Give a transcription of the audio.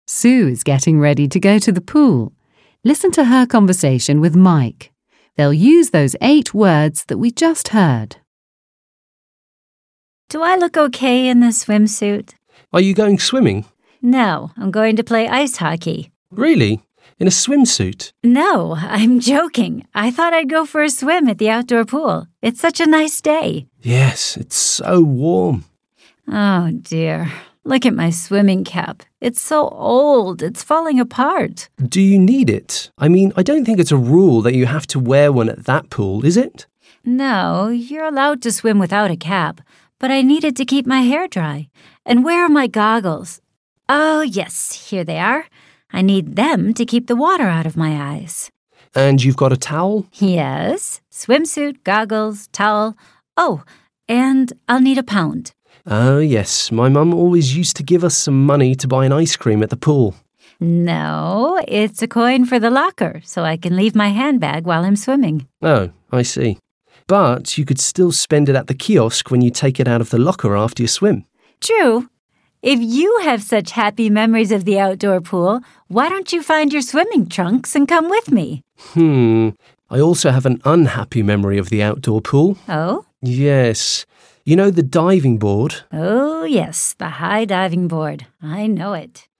Sue is getting ready to go to the pool. Listen to her conversation with Mike. They'll use those 8 words that we just heard. Do I look okay in this swimsuit? Are you going swimming? No, I'm going to play ice hockey. Really? In a swimsuit? No, I'm joking. I thought I'd go for a swim at the outdoor pool. It's such a nice day. Yes, it's so warm. Oh, dear. Look at my swimming cap. It's so old. It's falling apart. Do you need it? I mean, I don't think it's a rule that you have to wear one at that pool, is it? No, you're allowed to swim without a cap, but I need it to keep my hair dry. And where are my goggles? Oh, yes, here they are. I need them to keep the water out of my eyes. And you've got a towel? Yes, swimsuit, goggles, towel. Oh, and I'll need £1. Oh, yes. My mum always used to give us some money to buy an ice cream at the pool. No, it's a coin for the locker, so I can leave my handbag while I'm swimming. Oh, I see. But you could still spend it at the kiosk when you take it out of the locker after you swim. True. If you have such happy memories of the outdoor pool, why don't you find your swimming trunks and come with me? I also have an unhappy memory of the outdoor pool. Oh? Yes. You know the diving board? Oh, yes, the high diving board. I know it.